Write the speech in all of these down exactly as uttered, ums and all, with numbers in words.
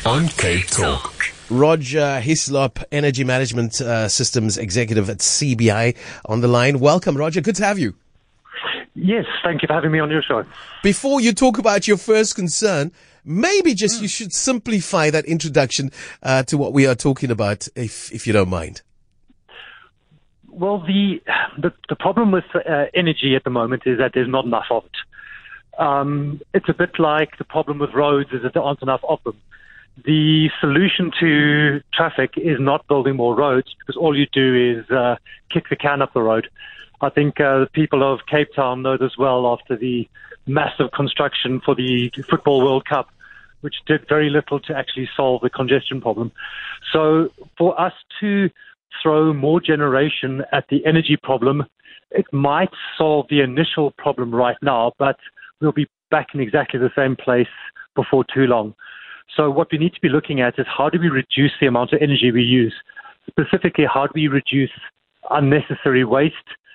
on Cape Talk. Roger Hislop, Energy Management uh, Systems Executive at C B I, on the line. Welcome, Roger. Good to have you. Yes, thank you for having me on your show. Before you talk about your first concern, maybe just you should simplify that introduction uh, to what we are talking about, if if you don't mind. Well, the the, the problem with uh, energy at the moment is that there's not enough of it. Um, it's a bit like the problem with roads is that there aren't enough of them. The solution to traffic is not building more roads, because all you do is uh, kick the can up the road. I think uh, the people of Cape Town know this well after the massive construction for the Football World Cup, which did very little to actually solve the congestion problem. So for us to throw more generation at the energy problem, it might solve the initial problem right now, but we'll be back in exactly the same place before too long. So what we need to be looking at is how do we reduce the amount of energy we use? Specifically, how do we reduce unnecessary waste?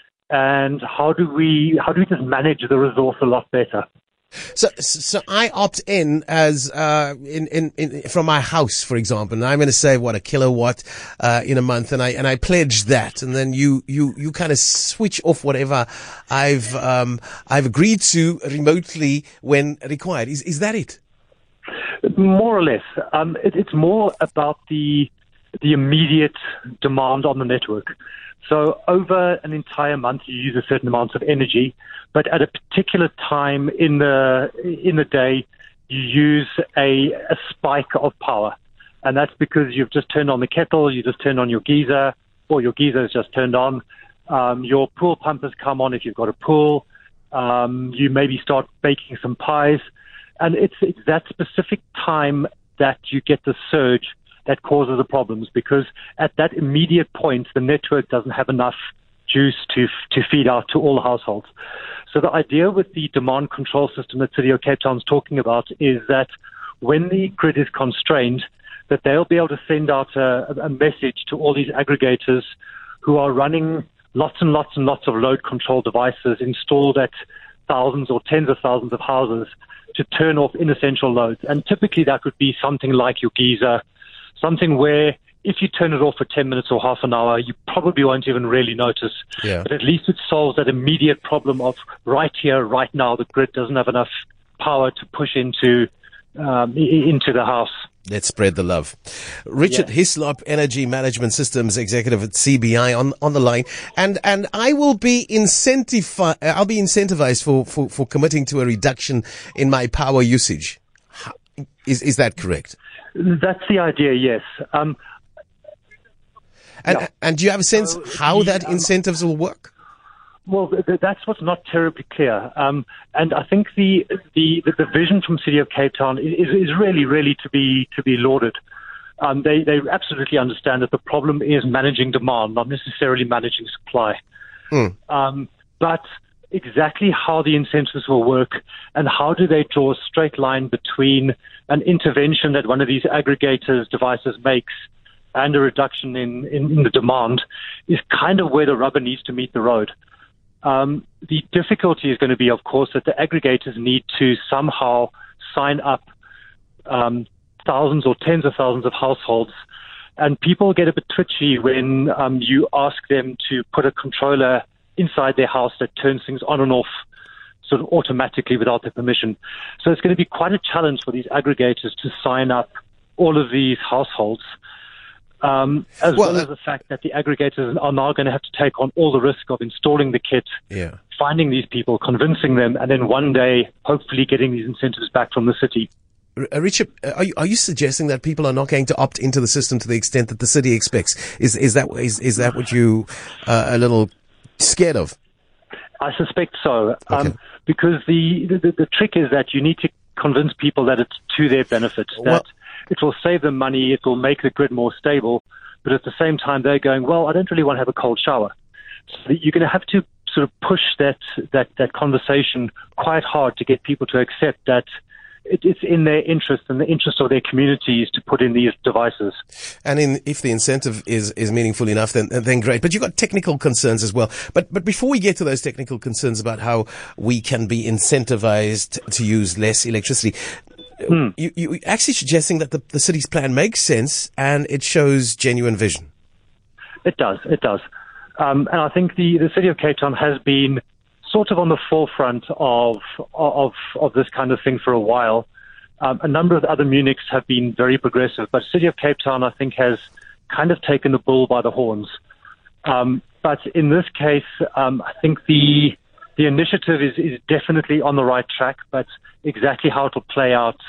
And how do we how do we just manage the resource a lot better? So, so I opt in as uh, in, in in from my house, for example, and I'm going to save what a kilowatt uh, in a month, and I and I pledge that, and then you you you kind of switch off whatever I've um, I've agreed to remotely when required. Is is that it? More or less. Um, it, it's more about the the immediate demand on the network. So over an entire month, you use a certain amount of energy, but at a particular time in the in the day, you use a, a spike of power, and that's because you've just turned on the kettle, you just turned on your geyser, or your geyser is just turned on. Um, your pool pump has come on if you've got a pool. Um, you maybe start baking some pies, and it's it's that specific time that you get the surge that causes the problems, because at that immediate point, the network doesn't have enough juice to to feed out to all households. So the idea with the demand control system that City of Cape Town is talking about is that when the grid is constrained, that they'll be able to send out a, a message to all these aggregators who are running lots and lots and lots of load control devices installed at thousands or tens of thousands of houses to turn off inessential loads. And typically that would be something like your geyser, something where if you turn it off for ten minutes or half an hour, you probably won't even really notice. Yeah. But at least it solves that immediate problem of right here, right now, the grid doesn't have enough power to push into um, into the house. Let's spread the love. Richard Yeah. Hislop, Energy Management Systems Executive at C B I, on on the line, and and I will be incentivi- I'll be incentivized for, for, for committing to a reduction in my power usage. How, is is that correct? That's the idea, yes. Um, And yeah. and do you have a sense So how the, that um, incentives will work? Well, th- th- that's what's not terribly clear. Um, and I think the, the, the vision from City of Cape Town is, is really, really to be to be lauded. Um, they, they absolutely understand that the problem is managing demand, not necessarily managing supply. Mm. Um, but exactly how the incentives will work and how do they draw a straight line between an intervention that one of these aggregators devices makes and a reduction in, in, in the demand is kind of where the rubber needs to meet the road. Um, the difficulty is going to be, of course, that the aggregators need to somehow sign up um, thousands or tens of thousands of households, and people get a bit twitchy when um, you ask them to put a controller inside their house that turns things on and off sort of automatically without their permission. So it's going to be quite a challenge for these aggregators to sign up all of these households. Um, as Well, well uh, as the fact that the aggregators are now going to have to take on all the risk of installing the kit, Yeah. finding these people, convincing them, and then one day hopefully getting these incentives back from the city. R- uh, Richard, uh, are you, are you suggesting that people are not going to opt into the system to the extent that the city expects? Is is that is is that what you uh, a little scared of? I suspect so, Okay. um, because the, the the trick is that you need to convince people that it's to their benefit, that Well- it will save them money, it will make the grid more stable, but at the same time they're going, well, I don't really want to have a cold shower. So you're going to have to sort of push that that that conversation quite hard to get people to accept that it, it's in their interest and the interest of their communities to put in these devices. And in, if the incentive is, is meaningful enough, then then great. But you've got technical concerns as well. But but before we get to those technical concerns about how we can be incentivized to use less electricity, Hmm. You, you actually suggesting that the, the city's plan makes sense and it shows genuine vision. It does, it does. Um, and I think the, the City of Cape Town has been sort of on the forefront of of, of this kind of thing for a while. Um, a number of the other Munichs have been very progressive, but City of Cape Town, I think, has kind of taken the bull by the horns. Um, but in this case, um, I think the the initiative is, is definitely on the right track, but exactly how it will play out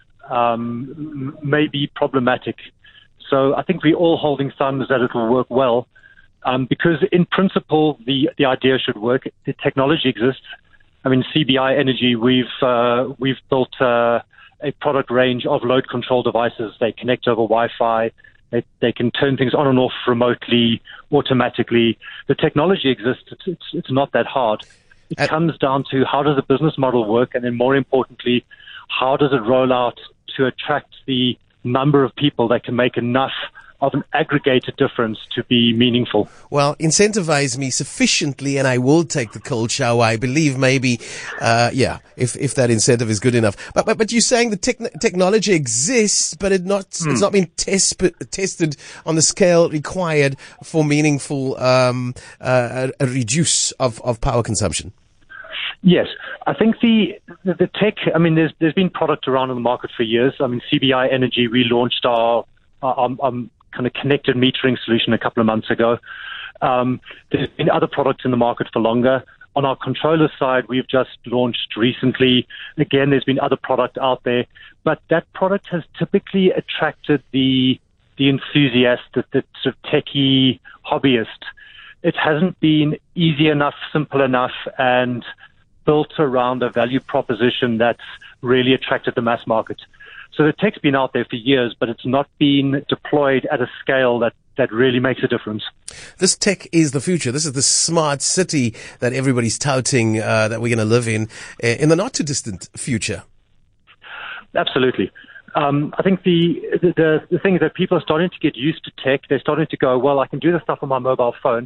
um, may be problematic. So I think we're all holding thumbs that it will work well, um, because in principle, the, the idea should work. The technology exists. I mean, C B I Energy, we've uh, we've built uh, a product range of load control devices. They connect over Wi-Fi. They, they can turn things on and off remotely, automatically. The technology exists. It's, it's, it's not that hard. It uh, comes down to how does the business model work, and then more importantly, how does it roll out to attract the number of people that can make enough of an aggregated difference to be meaningful. Well, incentivize me sufficiently and I will take the cold shower. I believe maybe, uh, yeah, if, if that incentive is good enough. But, but, but you're saying the tech- technology exists, but it not, hmm. it's not been test, tested on the scale required for meaningful, um, uh, a, a reduce of, of power consumption. Yes, I think the, the the tech. I mean, there's there's been product around in the market for years. I mean, C B I Energy, we launched our, our, our, our kind of connected metering solution a couple of months ago. Um, there's been other products in the market for longer. On our controller side, we've just launched recently. Again, there's been other product out there, but that product has typically attracted the the enthusiast, the, the sort of techie hobbyist. It hasn't been easy enough, simple enough, and built around a value proposition that's really attracted the mass market. So the tech's been out there for years, but it's not been deployed at a scale that, that really makes a difference. This tech is the future. This is the smart city that everybody's touting uh, that we're going to live in uh, in the not too distant future. Absolutely. Um, I think the, the the thing is that people are starting to get used to tech. They're starting to go, well, I can do this stuff on my mobile phone.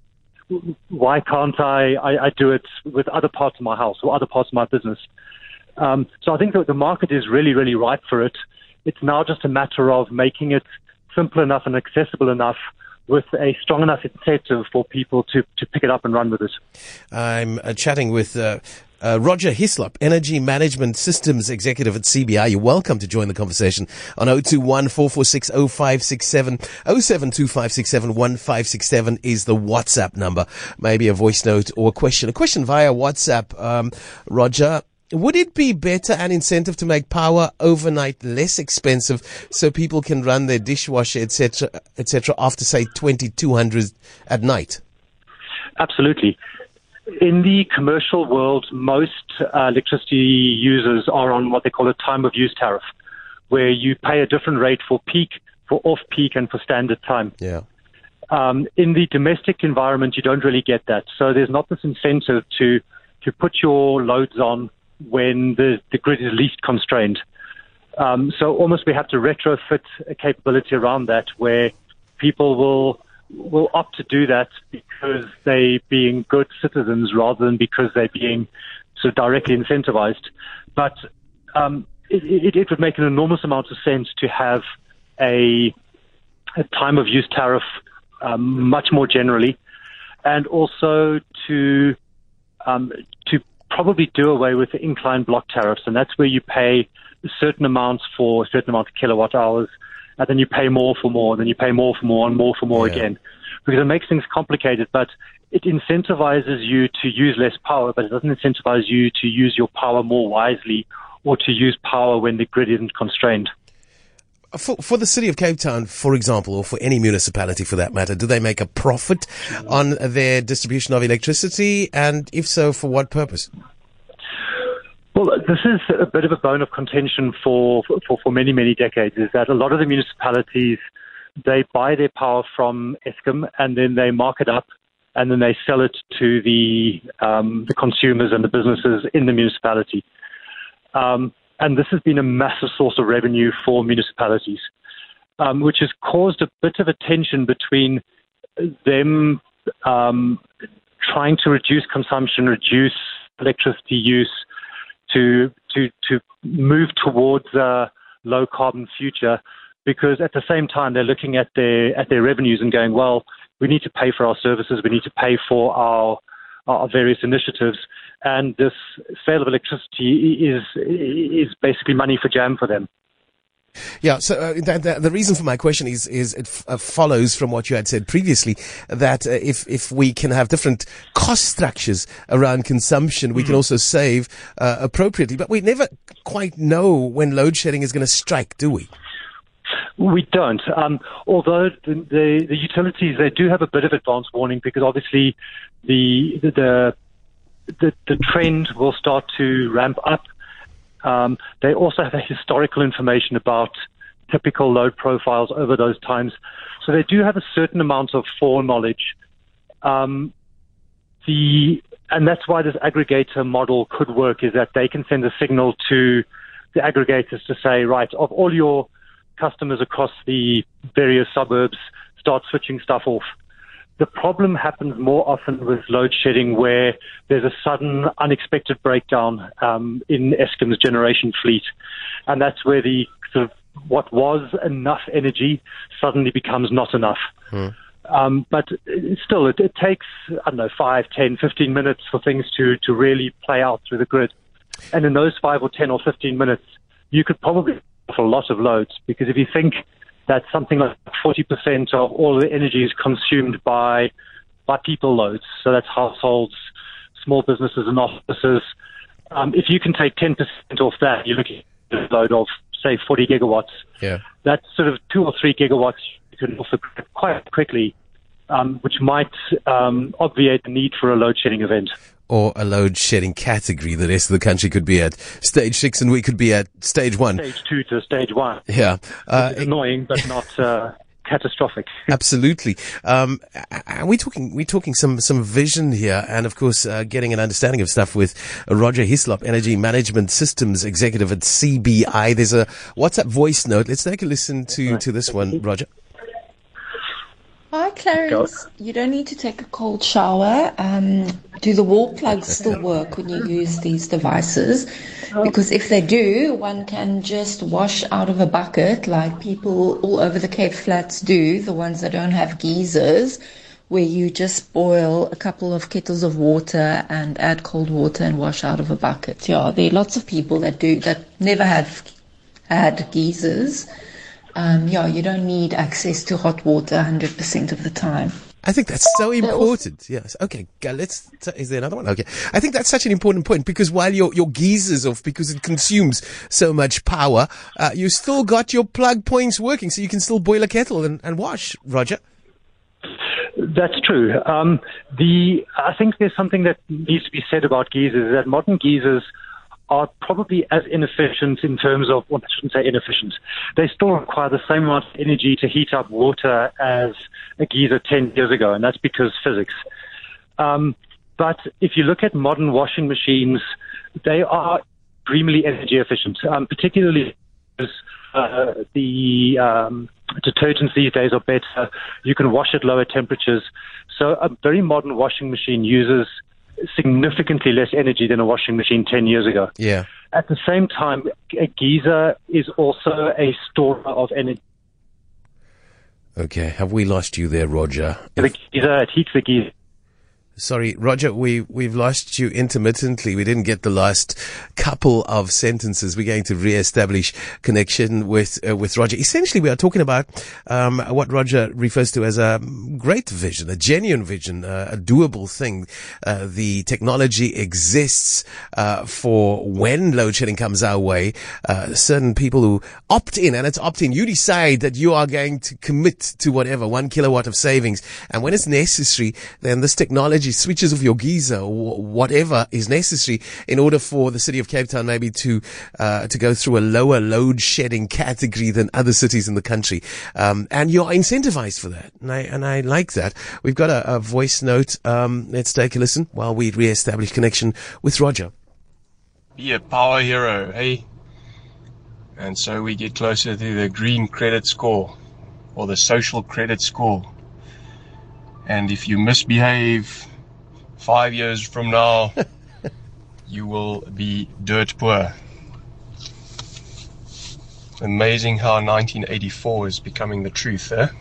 Why can't I, I, I do it with other parts of my house or other parts of my business? Um, so I think that the market is really, really ripe for it. It's now just a matter of making it simple enough and accessible enough with a strong enough incentive for people to, to pick it up and run with it. I'm uh, chatting with uh, uh, Roger Hislop, Energy Management Systems Executive at C B I. You're welcome to join the conversation on zero two one, four four six, zero five six seven. zero seven two five six seven, one five six seven is the WhatsApp number. Maybe a voice note or a question. A question via WhatsApp, um, Roger. Would it be better an incentive to make power overnight less expensive so people can run their dishwasher, et cetera, et cetera, after, say, twenty-two hundred at night? Absolutely. In the commercial world, most uh, electricity users are on what they call a time of use tariff, where you pay a different rate for peak, for off-peak, and for standard time. Yeah. Um, in the domestic environment, you don't really get that. So there's not this incentive to, to put your loads on when the, the grid is least constrained. Um, so almost we have to retrofit a capability around that where people will will opt to do that because they're being good citizens rather than because they're being sort of directly incentivized. But um, it, it, it would make an enormous amount of sense to have a, a time of use tariff um, much more generally, and also to um, to probably do away with the incline block tariffs, and that's where you pay certain amounts for a certain amount of kilowatt hours, and then you pay more for more, and then you pay more for more, and more for more yeah. again, because it makes things complicated, but it incentivizes you to use less power, but it doesn't incentivize you to use your power more wisely or to use power when the grid isn't constrained. For, for the city of Cape Town, for example, or for any municipality for that matter, do they make a profit on their distribution of electricity? And if so, for what purpose? Well, this is a bit of a bone of contention for, for, for many, many decades, is that a lot of the municipalities, they buy their power from Eskom and then they mark it up and then they sell it to the, um, the consumers and the businesses in the municipality. Um, And this has been a massive source of revenue for municipalities, um, which has caused a bit of a tension between them um, trying to reduce consumption, reduce electricity use to to, to move towards a low carbon future, because at the same time they're looking at their at their revenues and going, well, we need to pay for our services, we need to pay for our our various initiatives, and this sale of electricity is is basically money for jam for them. Yeah, so uh, the, the, the reason for my question is is it f- uh, follows from what you had said previously, that uh, if if we can have different cost structures around consumption, we mm-hmm. can also save uh, appropriately. But we never quite know when load shedding is going to strike, do we? We don't. Um, although the, the, the utilities, they do have a bit of advance warning, because obviously the the the, the trend will start to ramp up. Um, they also have a historical information about typical load profiles over those times. So they do have a certain amount of foreknowledge. Um, the and that's why this aggregator model could work, is that they can send a signal to the aggregators to say, right, of all your customers across the various suburbs, start switching stuff off. The problem happens more often with load shedding, where there's a sudden, unexpected breakdown um, in Eskom's generation fleet, and that's where the sort of what was enough energy suddenly becomes not enough. Hmm. Um, but still, it, it takes I don't know five, ten, fifteen minutes for things to to really play out through the grid, and in those five or ten or fifteen minutes, you could probably off a lot of loads, because if you think that something like forty percent of all the energy is consumed by by people loads. So that's households, small businesses and offices. Um, if you can take ten percent off that, you're looking at a load of, say, forty gigawatts. Yeah. That's sort of two or three gigawatts you can also quite quickly, um, which might um, obviate the need for a load shedding event. Or a load shedding category. The rest of the country could be at stage six and we could be at stage one. Stage two to stage one. Yeah. Uh, it's annoying, but not uh, catastrophic. Absolutely. Um, and we're talking, we're talking some, some vision here, and of course, uh, getting an understanding of stuff with Roger Hislop, Energy Management Systems Executive at C B I. There's a WhatsApp voice note. Let's take a listen to, to this one, Roger. Hi, Clarence. You don't need to take a cold shower. Um, do the wall plugs still work when you use these devices? Because if they do, one can just wash out of a bucket like people all over the Cape Flats do, the ones that don't have geysers, where you just boil a couple of kettles of water and add cold water and wash out of a bucket. Yeah, there are lots of people that do that never have had geysers. Um, yeah, you don't need access to hot water one hundred percent of the time. I think that's so important. Yes. Okay. Let's. Is there another one? Okay. I think that's such an important point, because while your your geezer's off because it consumes so much power, uh, you still got your plug points working, so you can still boil a kettle and, and wash. Roger. That's true. Um, the I think there's something that needs to be said about geezers, that modern geezers are probably as inefficient in terms of, well, I shouldn't say inefficient. They still require the same amount of energy to heat up water as a geyser ten years ago, and that's because physics. Um, but if you look at modern washing machines, they are extremely energy efficient, um, particularly because uh, the um, detergents these days are better. You can wash at lower temperatures. So a very modern washing machine uses significantly less energy than a washing machine ten years ago. Yeah. At the same time, a geyser is also a store of energy. Okay. Have we lost you there, Roger? The geyser, it heats the geyser. Sorry, Roger, we, we've lost you intermittently. We didn't get the last couple of sentences. We're going to re-establish connection with uh, with Roger. Essentially, we are talking about um, what Roger refers to as a great vision, a genuine vision, uh, a doable thing. Uh, the technology exists uh, for when load shedding comes our way. Uh, certain people who opt in, and it's opt in. You decide that you are going to commit to whatever, one kilowatt of savings. And when it's necessary, then this technology switches off your geyser or whatever is necessary in order for the city of Cape Town maybe to uh, to go through a lower load shedding category than other cities in the country. Um, and you're incentivized for that. And I, and I like that. We've got a, a voice note. Um, let's take a listen while we re-establish connection with Roger. Be a power hero, eh? And so we get closer to the green credit score or the social credit score. And if you misbehave five years from now, you will be dirt poor. Amazing how nineteen eighty-four is becoming the truth, eh?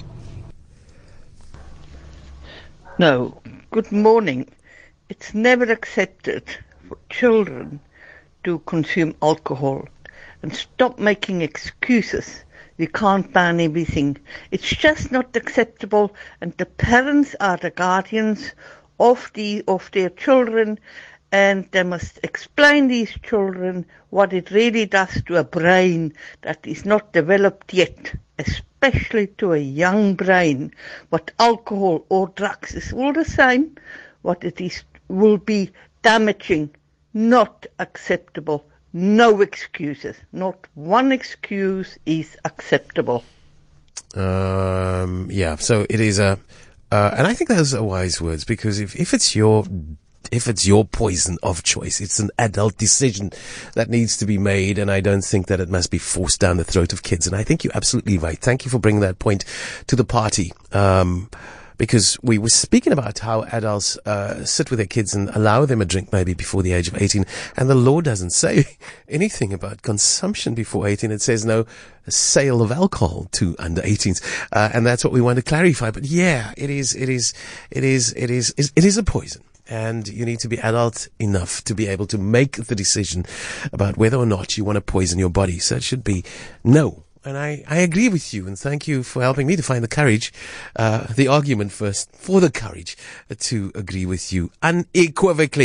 No, good morning. It's never accepted for children to consume alcohol, and stop making excuses. We can't ban everything. It's just not acceptable, and the parents are the guardians of the of their children, and they must explain these children what it really does to a brain that is not developed yet, especially to a young brain. What alcohol or drugs is all the same, what it is will be damaging, not acceptable. No excuses. Not one excuse is acceptable. Um, yeah, so it is a, uh, and I think those are wise words, because if, if it's your, if it's your poison of choice, it's an adult decision that needs to be made, and I don't think that it must be forced down the throat of kids. And I think you're absolutely right. Thank you for bringing that point to the party. Um, Because we were speaking about how adults uh, sit with their kids and allow them a drink maybe before the age of eighteen, and the law doesn't say anything about consumption before eighteen. It says no sale of alcohol to under eighteens, uh, and that's what we want to clarify. But yeah, it is, it is, it is, it is, it is a poison. And you need to be adult enough to be able to make the decision about whether or not you want to poison your body. So it should be no. And I, I agree with you, and thank you for helping me to find the courage, uh, the argument first for the courage to agree with you unequivocally.